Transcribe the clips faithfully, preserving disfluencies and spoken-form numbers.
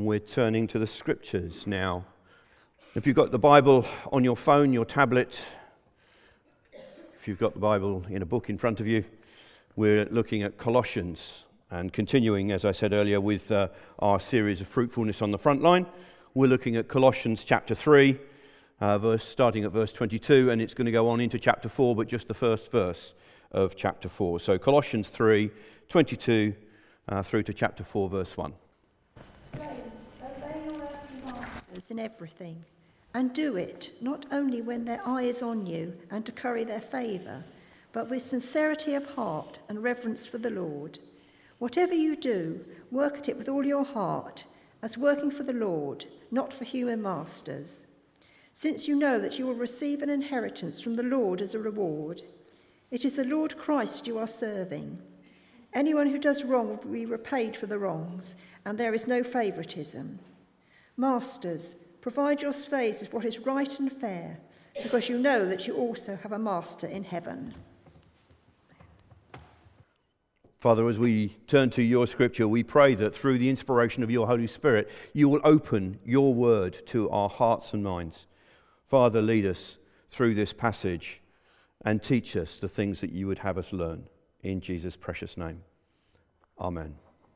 and we're turning to the Scriptures now. If you've got the Bible on your phone, your tablet, if you've got the Bible in a book in front of you, we're looking at Colossians and continuing, as I said earlier, with uh, our series of Fruitfulness on the Front Line. We're looking at Colossians chapter three, uh, verse, starting at verse twenty-two, and it's going to go on into chapter four, but just the first verse of chapter four. So Colossians three, twenty-two uh, through to chapter four, verse one. Obey your earthly masters in everything, and do it not only when their eye is on you and to curry their favour, but with sincerity of heart and reverence for the Lord. Whatever you do, work at it with all your heart, as working for the Lord, not for human masters, since you know that you will receive an inheritance from the Lord as a reward. It is the Lord Christ you are serving. Anyone who does wrong will be repaid for the wrongs, and there is no favouritism. Masters, provide your slaves with what is right and fair, because you know that you also have a master in heaven. Father, as we turn to your Scripture, we pray that through the inspiration of your Holy Spirit, you will open your word to our hearts and minds. Father, lead us through this passage and teach us the things that you would have us learn. In Jesus' precious name. Amen.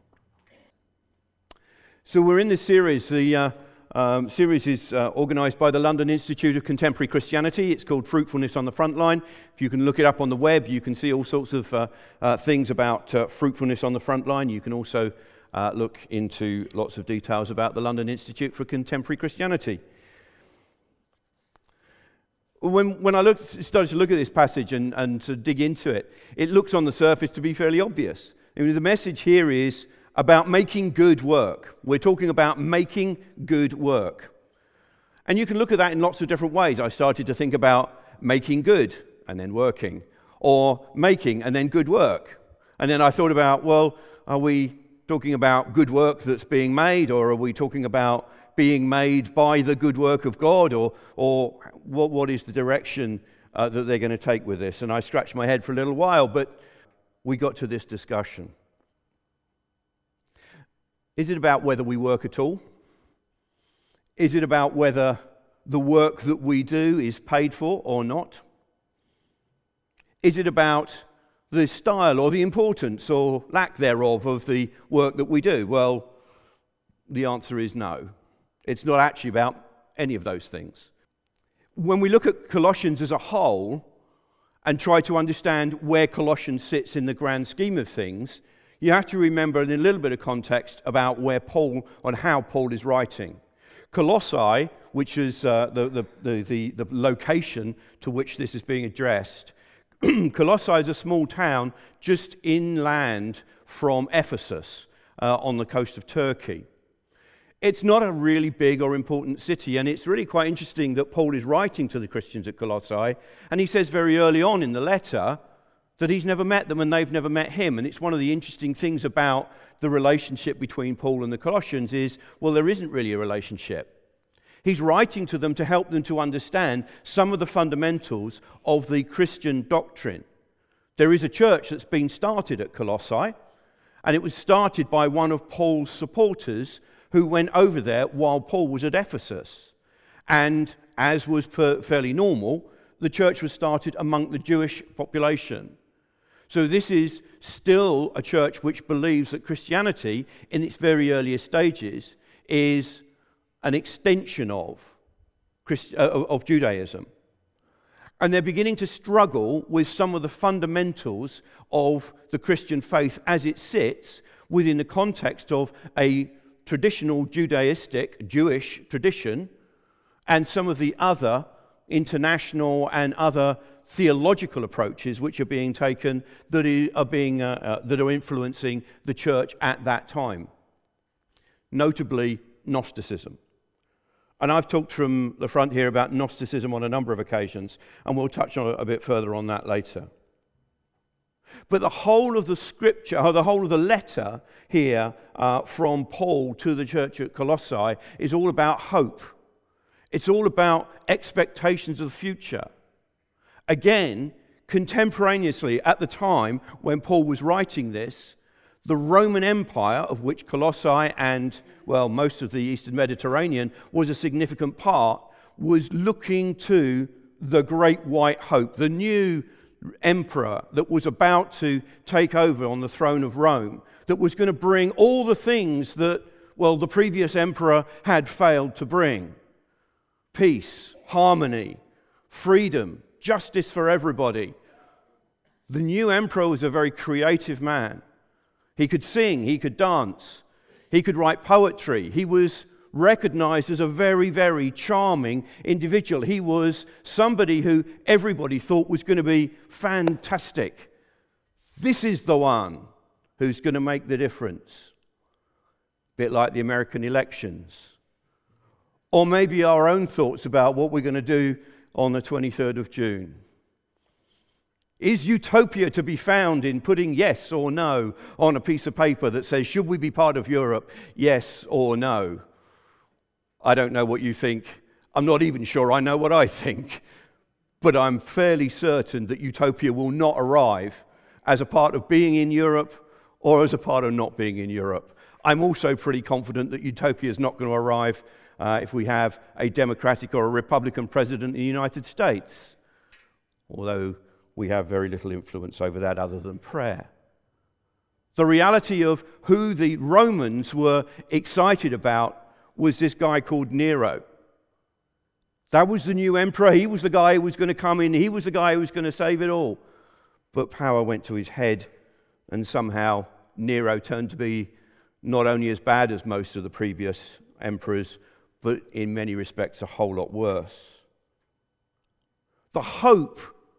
So we're in this series. The uh, um, series is uh, organised by the London Institute of Contemporary Christianity. It's called Fruitfulness on the Front Line. If you can look it up on the web, you can see all sorts of uh, uh, things about uh, fruitfulness on the front line. You can also uh, look into lots of details about the London Institute for Contemporary Christianity. When when I looked, started to look at this passage and, and to dig into it, it looks on the surface to be fairly obvious. I mean, the message here is about making good work. We're talking about making good work. And you can look at that in lots of different ways. I started to think about making good and then working, or making and then good work. And then I thought about, well, are we talking about good work that's being made, or are we talking about being made by the good work of God, or or what what is the direction uh, that they're going to take with this? And I scratched my head for a little while, but we got to this discussion. Is it about whether we work at all? Is it about whether the work that we do is paid for or not? Is it about the style or the importance or lack thereof of the work that we do? Well, the answer is no. It's not actually about any of those things. When we look at Colossians as a whole and try to understand where Colossians sits in the grand scheme of things, you have to remember in a little bit of context about where Paul, on how Paul is writing. Colossae, which is uh, the, the, the, the, the location to which this is being addressed, Colossae is a small town just inland from Ephesus uh, on the coast of Turkey. It's not a really big or important city, and it's really quite interesting that Paul is writing to the Christians at Colossae, and he says very early on in the letter that he's never met them and they've never met him. And it's one of the interesting things about the relationship between Paul and the Colossians is, well, there isn't really a relationship. He's writing to them to help them to understand some of the fundamentals of the Christian doctrine. There is a church that's been started at Colossae, and it was started by one of Paul's supporters who went over there while Paul was at Ephesus. And as was per- fairly normal, the church was started among the Jewish population. So this is still a church which believes that Christianity, in its very earliest stages, is an extension of, Christ- uh, of Judaism. And they're beginning to struggle with some of the fundamentals of the Christian faith as it sits within the context of a traditional Judaistic, Jewish tradition, and some of the other international and other theological approaches which are being taken that are being uh, uh, that are influencing the church at that time. Notably, Gnosticism. And I've talked from the front here about Gnosticism on a number of occasions, and we'll touch on a, a bit further on that later. But the whole of the scripture, or the whole of the letter here uh, from Paul to the church at Colossae is all about hope. It's all about expectations of the future. Again, contemporaneously at the time when Paul was writing this, The Roman Empire, of which Colossae and, well, most of the Eastern Mediterranean was a significant part, was looking to the great white hope, the new emperor that was about to take over on the throne of Rome, that was going to bring all the things that, well, the previous emperor had failed to bring. Peace, harmony, freedom, justice for everybody. The new emperor was a very creative man. He could sing, he could dance, he could write poetry. He was recognized as a very, very charming individual. He was somebody who everybody thought was going to be fantastic. This is the one who's going to make the difference. A bit like the American elections. Or maybe our own thoughts about what we're going to do on the twenty-third of June. Is utopia to be found in putting yes or no on a piece of paper that says, should we be part of Europe, yes or no? I don't know what you think. I'm not even sure I know what I think. But I'm fairly certain that utopia will not arrive as a part of being in Europe or as a part of not being in Europe. I'm also pretty confident that utopia is not going to arrive uh, if we have a Democratic or a Republican president in the United States. Although we have very little influence over that other than prayer. The reality of who the Romans were excited about was this guy called Nero. That was the new emperor. He was the guy who was going to come in. He was the guy who was going to save it all. But power went to his head, and somehow Nero turned to be not only as bad as most of the previous emperors, but in many respects a whole lot worse. The hope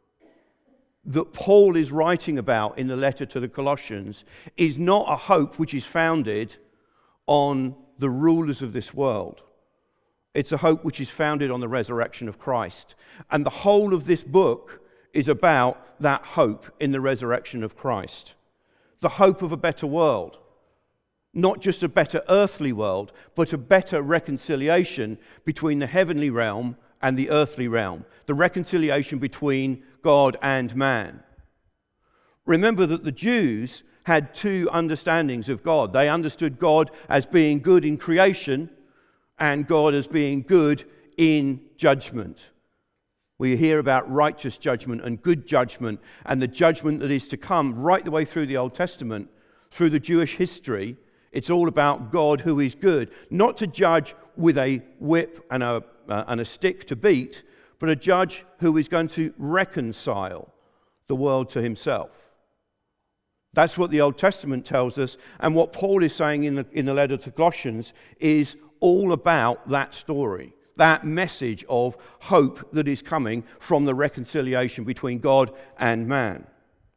that Paul is writing about in the letter to the Colossians is not a hope which is founded on the rulers of this world. It's a hope which is founded on the resurrection of Christ. And the whole of this book is about that hope in the resurrection of Christ. The hope of a better world. Not just a better earthly world, but a better reconciliation between the heavenly realm and the earthly realm. The reconciliation between God and man. Remember that the Jews had two understandings of God. They understood God as being good in creation and God as being good in judgment. We hear about righteous judgment and good judgment and the judgment that is to come right the way through the Old Testament, through the Jewish history. It's all about God who is good, not to judge with a whip and a, uh, and a stick to beat, but a judge who is going to reconcile the world to himself. That's what the Old Testament tells us, and what Paul is saying in the, in the letter to Colossians is all about that story, that message of hope that is coming from the reconciliation between God and man.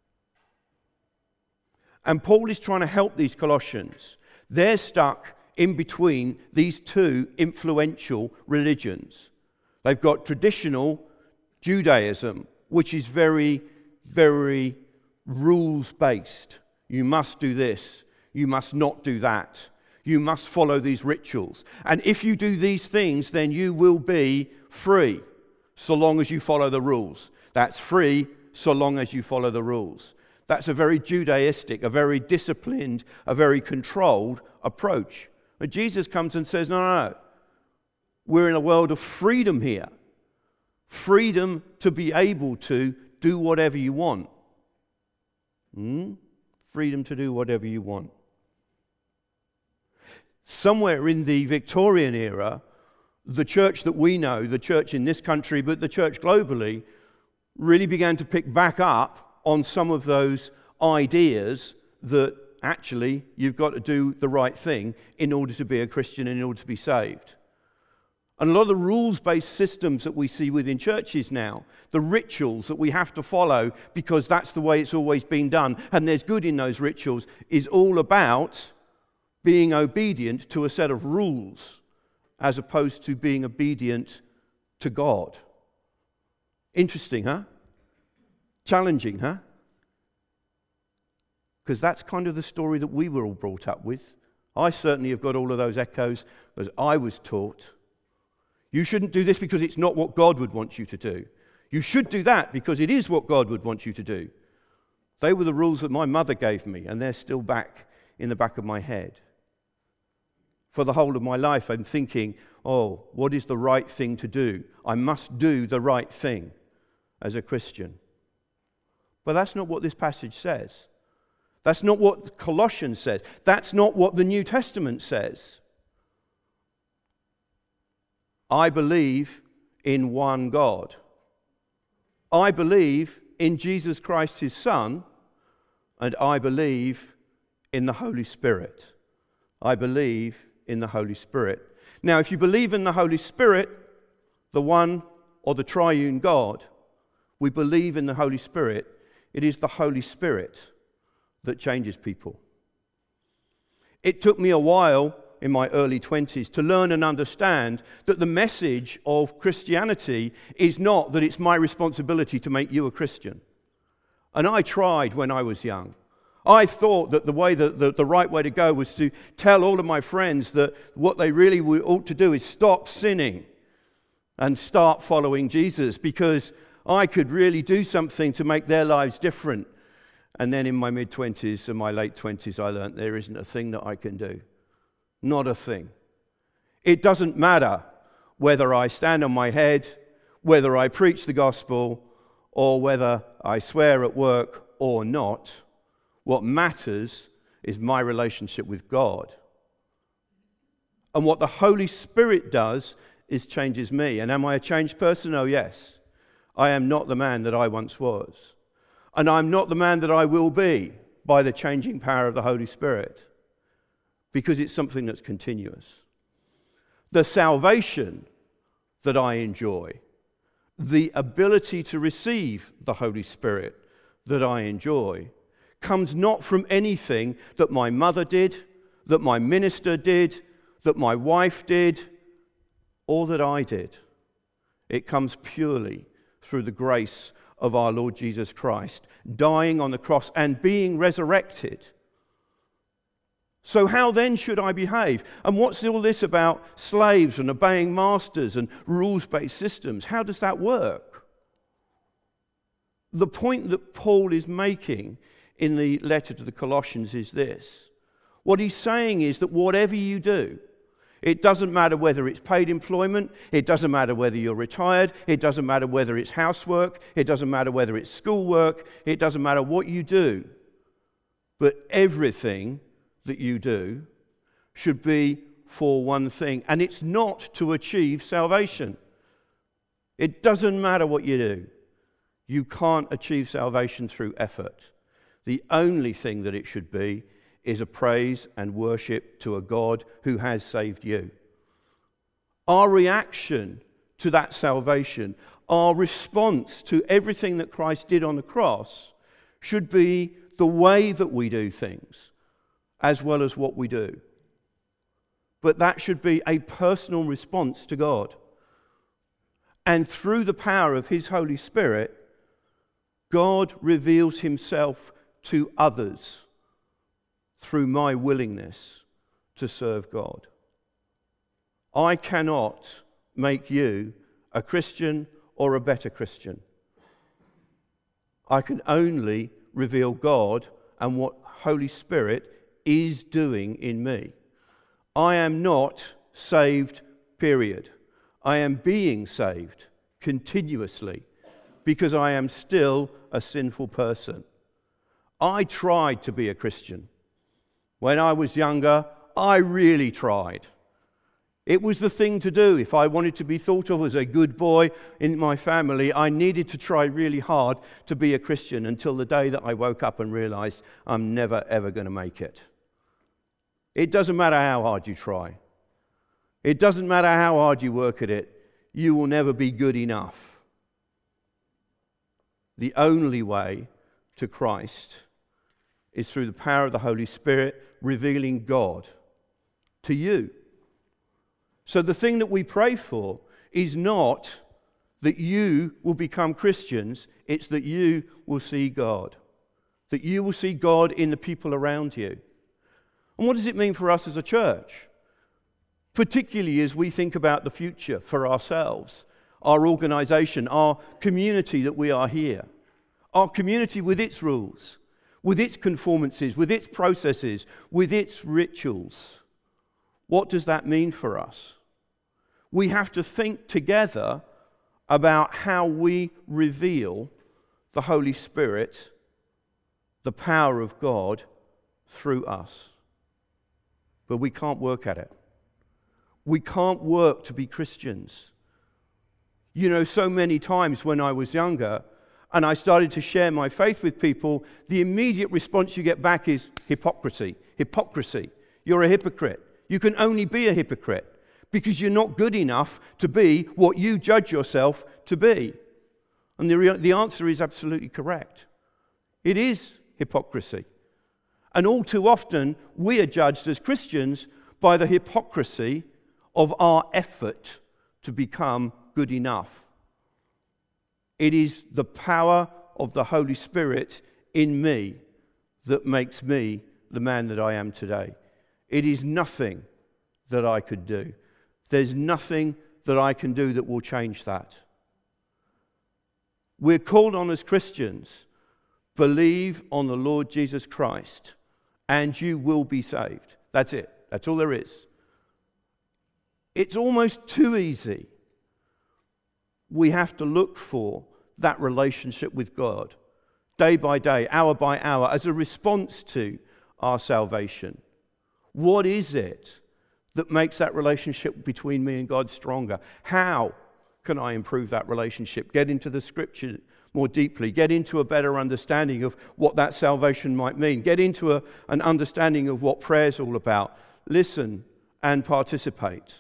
And Paul is trying to help these Colossians. They're stuck in between these two influential religions. They've got traditional Judaism, which is very, very rules-based. You must do this. You must not do that. You must follow these rituals. And if you do these things, then you will be free, so long as you follow the rules. That's free, so long as you follow the rules. That's a very Judaistic, a very disciplined, a very controlled approach. But Jesus comes and says, no, no, no. We're in a world of freedom here. Freedom to be able to do whatever you want. Hmm? Freedom to do whatever you want. Somewhere in the Victorian era, the church that we know, the church in this country, but the church globally, really began to pick back up on some of those ideas that actually you've got to do the right thing in order to be a Christian and in order to be saved. And a lot of the rules-based systems that we see within churches now, the rituals that we have to follow because that's the way it's always been done, and there's good in those rituals, is all about being obedient to a set of rules as opposed to being obedient to God. Interesting, huh? Challenging, huh? Because that's kind of the story that we were all brought up with. I certainly have got all of those echoes as I was taught. You shouldn't do this because it's not what God would want you to do. You should do that because it is what God would want you to do. They were the rules that my mother gave me, and they're still back in the back of my head. For the whole of my life, I'm thinking, oh, what is the right thing to do? I must do the right thing as a Christian. But that's not what this passage says. That's not what Colossians says. That's not what the New Testament says. I believe in one God. I believe in Jesus Christ, his Son, and I believe in the Holy Spirit. I believe in the Holy Spirit. Now, if you believe in the Holy Spirit, the one or the triune God, we believe in the Holy Spirit. It is the Holy Spirit that changes people. It took me a while in my early twenties to learn and understand that the message of Christianity is not that it's my responsibility to make you a Christian. And I tried when I was young. I thought that the way that the, the right way to go was to tell all of my friends that what they really ought to do is stop sinning and start following Jesus, because I could really do something to make their lives different. And then in my mid-twenties and my late twenties, I learned there isn't a thing that I can do. Not a thing. It doesn't matter whether I stand on my head, whether I preach the gospel, or whether I swear at work or not. What matters is my relationship with God. And what the Holy Spirit does is changes me. And am I a changed person? Oh, yes. I am not the man that I once was. And I'm not the man that I will be by the changing power of the Holy Spirit, because it's something that's continuous. The salvation that I enjoy, the ability to receive the Holy Spirit that I enjoy, comes not from anything that my mother did, that my minister did, that my wife did, or that I did. It comes purely through the grace of our Lord Jesus Christ, dying on the cross and being resurrected. So how then should I behave? And what's all this about slaves and obeying masters and rules-based systems? How does that work? The point that Paul is making in the letter to the Colossians is this. What he's saying is that whatever you do, it doesn't matter whether it's paid employment, it doesn't matter whether you're retired, it doesn't matter whether it's housework, it doesn't matter whether it's schoolwork, it doesn't matter what you do, but everything that you do should be for one thing, and it's not to achieve salvation. It doesn't matter what you do. You can't achieve salvation through effort. The only thing that it should be is a praise and worship to a God who has saved you. Our reaction to that salvation, our response to everything that Christ did on the cross, should be the way that we do things as well as what we do. But that should be a personal response to God. And through the power of His Holy Spirit, God reveals Himself to others through my willingness to serve God. I cannot make you a Christian or a better Christian. I can only reveal God and what Holy Spirit is doing in me. I am not saved, period. I am being saved continuously because I am still a sinful person. I tried to be a Christian. When I was younger, I really tried. It was the thing to do. If I wanted to be thought of as a good boy in my family, I needed to try really hard to be a Christian until the day that I woke up and realized I'm never, ever going to make it. It doesn't matter how hard you try. It doesn't matter how hard you work at it. You will never be good enough. The only way to Christ is through the power of the Holy Spirit revealing God to you. So the thing that we pray for is not that you will become Christians, it's that you will see God. That you will see God in the people around you. And what does it mean for us as a church? Particularly as we think about the future for ourselves, our organisation, our community that we are here. Our community with its rules, with its conformances, with its processes, with its rituals. What does that mean for us? We have to think together about how we reveal the Holy Spirit, the power of God, through us. But we can't work at it. We can't work to be Christians. You know, so many times when I was younger and I started to share my faith with people, the immediate response you get back is hypocrisy. Hypocrisy. You're a hypocrite. You can only be a hypocrite because you're not good enough to be what you judge yourself to be. And the, re- the answer is absolutely correct. It is hypocrisy. And all too often, we are judged as Christians by the hypocrisy of our effort to become good enough. It is the power of the Holy Spirit in me that makes me the man that I am today. It is nothing that I could do. There's nothing that I can do that will change that. We're called on as Christians, believe on the Lord Jesus Christ, and you will be saved. That's it. That's all there is. It's almost too easy. We have to look for that relationship with God, day by day, hour by hour, as a response to our salvation. What is it that makes that relationship between me and God stronger? How can I improve that relationship? Get into the Scripture more deeply. Get into a better understanding of what that salvation might mean. Get into a, an understanding of what prayer is all about. Listen and participate.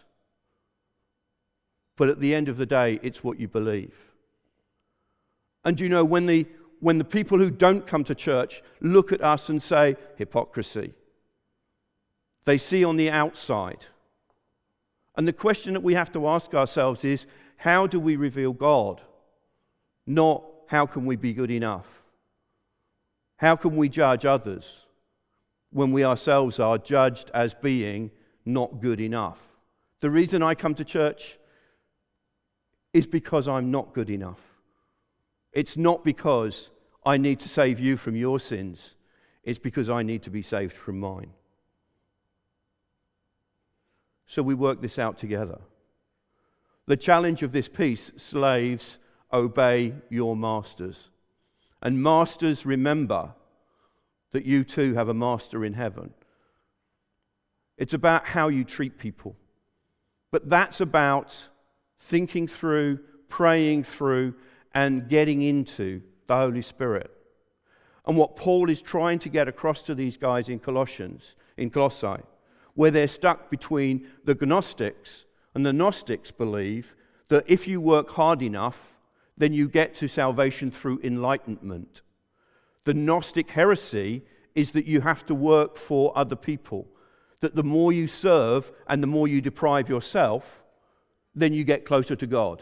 But at the end of the day, it's what you believe. And you know, when the, when the people who don't come to church look at us and say, hypocrisy, they see on the outside. And the question that we have to ask ourselves is, how do we reveal God? Not how can we be good enough? How can we judge others when we ourselves are judged as being not good enough? The reason I come to church is because I'm not good enough. It's not because I need to save you from your sins. It's because I need to be saved from mine. So we work this out together. The challenge of this piece, slaves, obey your masters. And masters, remember that you too have a master in heaven. It's about how you treat people. But that's about thinking through, praying through, and getting into the Holy Spirit. And what Paul is trying to get across to these guys in Colossians, in Colossae, where they're stuck between the Gnostics, and the Gnostics believe that if you work hard enough, then you get to salvation through enlightenment. The Gnostic heresy is that you have to work for other people, that the more you serve and the more you deprive yourself, then you get closer to God.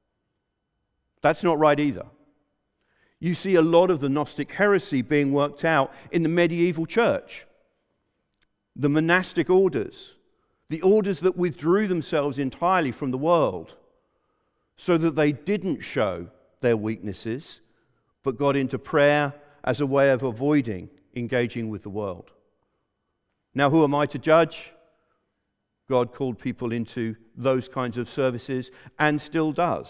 That's not right either. You see a lot of the Gnostic heresy being worked out in the medieval church. The monastic orders, the orders that withdrew themselves entirely from the world so that they didn't show their weaknesses, but got into prayer as a way of avoiding engaging with the world. Now, who am I to judge? God called people into those kinds of services and still does.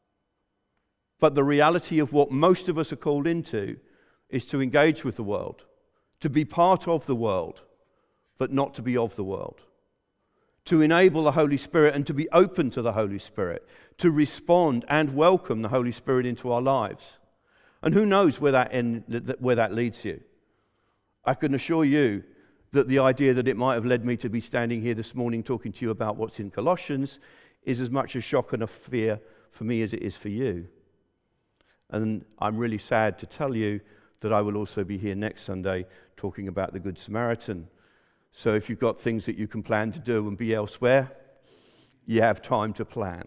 But the reality of what most of us are called into is to engage with the world, to be part of the world, but not to be of the world. To enable the Holy Spirit and to be open to the Holy Spirit, to respond and welcome the Holy Spirit into our lives. And who knows where that, end, where that leads you. I can assure you that the idea that it might have led me to be standing here this morning talking to you about what's in Colossians is as much a shock and a fear for me as it is for you. And I'm really sad to tell you that I will also be here next Sunday talking about the Good Samaritan. So if you've got things that you can plan to do and be elsewhere, you have time to plan.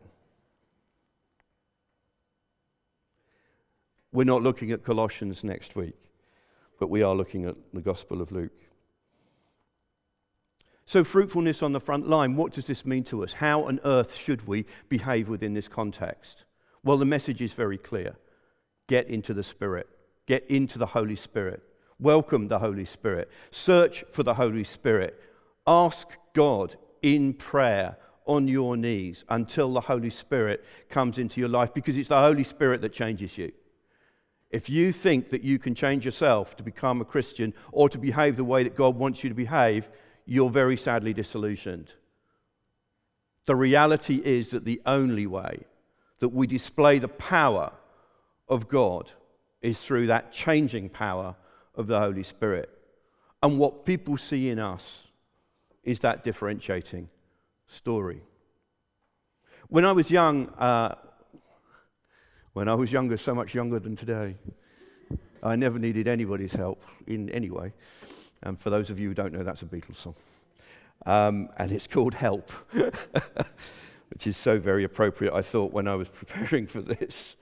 We're not looking at Colossians next week, but we are looking at the Gospel of Luke. So fruitfulness on the front line, what does this mean to us? How on earth should we behave within this context? Well, the message is very clear. Get into the Spirit. Get into the Holy Spirit. Welcome the Holy Spirit. Search for the Holy Spirit. Ask God in prayer on your knees until the Holy Spirit comes into your life, because it's the Holy Spirit that changes you. If you think that you can change yourself to become a Christian or to behave the way that God wants you to behave, you're very sadly disillusioned. The reality is that the only way that we display the power of God is through that changing power of the Holy Spirit. And what people see in us is that differentiating story. When I was young, uh, when I was younger, so much younger than today, I never needed anybody's help in any way. And for those of you who don't know, that's a Beatles song. Um, and it's called Help, which is so very appropriate, I thought, when I was preparing for this.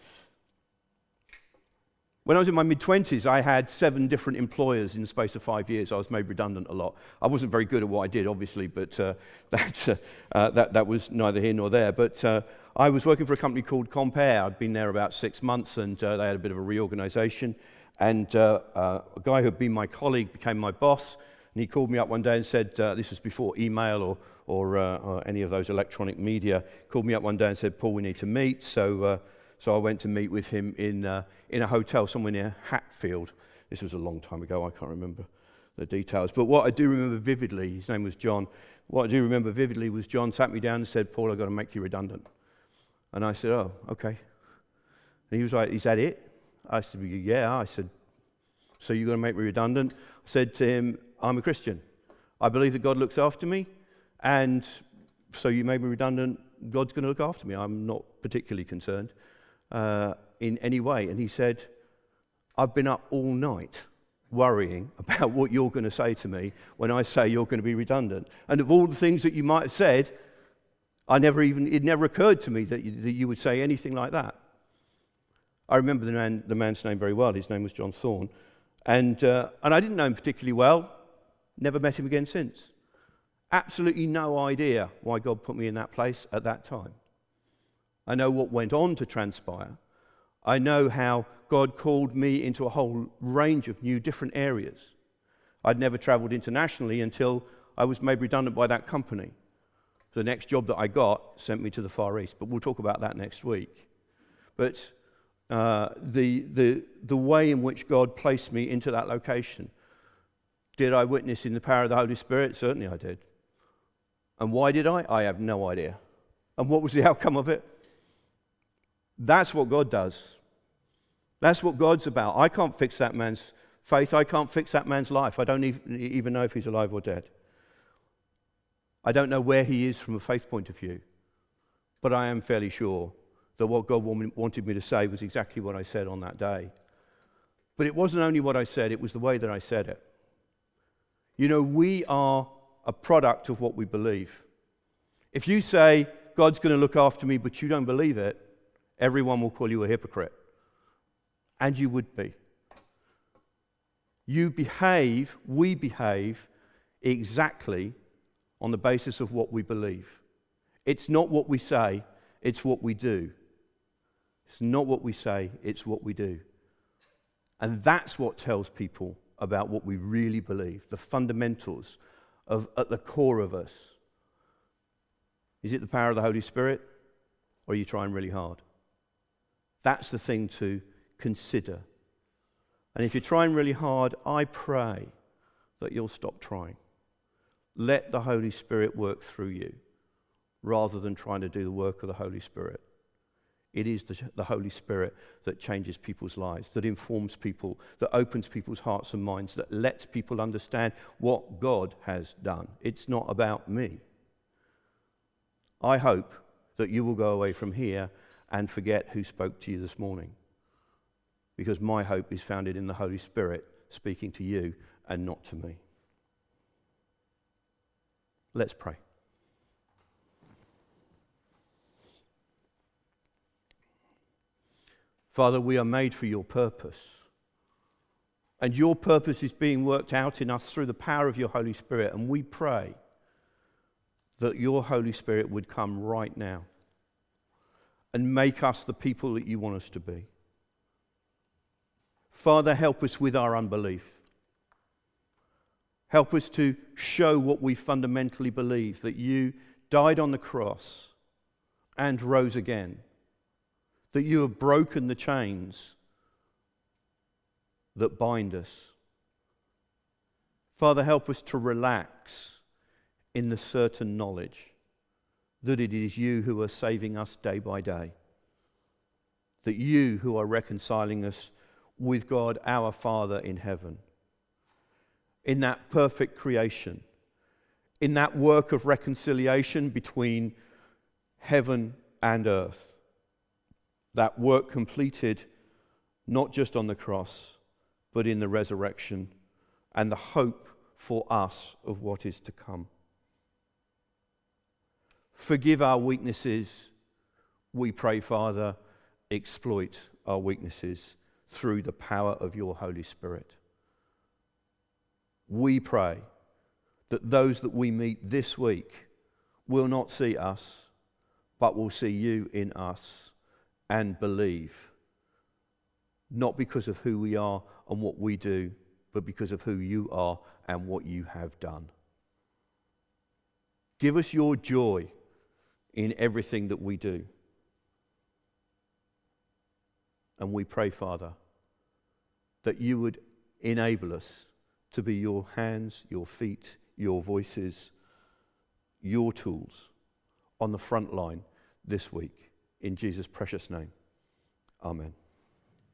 When I was in my mid-twenties, I had seven different employers in the space of five years. I was made redundant a lot. I wasn't very good at what I did, obviously, but uh, that, uh, uh, that, that was neither here nor there. But uh, I was working for a company called Compare. I'd been there about six months, and uh, they had a bit of a reorganization. And uh, uh, a guy who had been my colleague became my boss, and he called me up one day and said, uh, this was before email or, or, uh, or any of those electronic media, called me up one day and said, Paul, we need to meet. So uh, so I went to meet with him in uh, in a hotel somewhere near Hatfield. This was a long time ago, I can't remember the details. But what I do remember vividly, his name was John, what I do remember vividly was John sat me down and said, Paul, I've got to make you redundant. And I said, oh, okay. And he was like, is that it? I said, yeah. I said, so you're going to make me redundant? I said to him, I'm a Christian. I believe that God looks after me, and so you made me redundant. God's going to look after me. I'm not particularly concerned uh, in any way. And he said, I've been up all night worrying about what you're going to say to me when I say you're going to be redundant. And of all the things that you might have said, I never even it never occurred to me that you, that you would say anything like that. I remember the man, the man's name very well. His name was John Thorne. And, uh, and I didn't know him particularly well. Never met him again since. Absolutely no idea why God put me in that place at that time. I know what went on to transpire. I know how God called me into a whole range of new different areas. I'd never traveled internationally until I was made redundant by that company. The next job that I got sent me to the Far East, but we'll talk about that next week. But uh, the, the, the way in which God placed me into that location, did I witness in the power of the Holy Spirit? Certainly I did. And why did I? I have no idea. And what was the outcome of it? That's what God does. That's what God's about. I can't fix that man's faith. I can't fix that man's life. I don't even know if he's alive or dead. I don't know where he is from a faith point of view. But I am fairly sure that what God wanted me to say was exactly what I said on that day. But it wasn't only what I said, it was the way that I said it. You know, we are a product of what we believe. If you say, God's going to look after me, but you don't believe it, everyone will call you a hypocrite. And you would be. You behave, we behave exactly on the basis of what we believe. It's not what we say, it's what we do. It's not what we say, it's what we do. And that's what tells people about what we really believe, the fundamentals of at the core of us. Is it the power of the Holy Spirit, or are you trying really hard? That's the thing to consider. And if you're trying really hard, I pray that you'll stop trying. Let the Holy Spirit work through you, rather than trying to do the work of the Holy Spirit. It is the, the Holy Spirit that changes people's lives, that informs people, that opens people's hearts and minds, that lets people understand what God has done. It's not about me. I hope that you will go away from here and forget who spoke to you this morning, because my hope is founded in the Holy Spirit speaking to you and not to me. Let's pray. Father, we are made for your purpose. And your purpose is being worked out in us through the power of your Holy Spirit. And we pray that your Holy Spirit would come right now and make us the people that you want us to be. Father, help us with our unbelief. Help us to show what we fundamentally believe, that you died on the cross and rose again, that you have broken the chains that bind us. Father, help us to relax in the certain knowledge that it is you who are saving us day by day, that you who are reconciling us with God, our Father in heaven, in that perfect creation, in that work of reconciliation between heaven and earth, that work completed not just on the cross, but in the resurrection, and the hope for us of what is to come. Forgive our weaknesses, we pray, Father. Exploit our weaknesses through the power of your Holy Spirit. We pray that those that we meet this week will not see us, but will see you in us and believe, not because of who we are and what we do, but because of who you are and what you have done. Give us your joy in everything that we do. And we pray, Father, that you would enable us to be your hands, your feet, your voices, your tools on the front line this week. In Jesus' precious name, amen.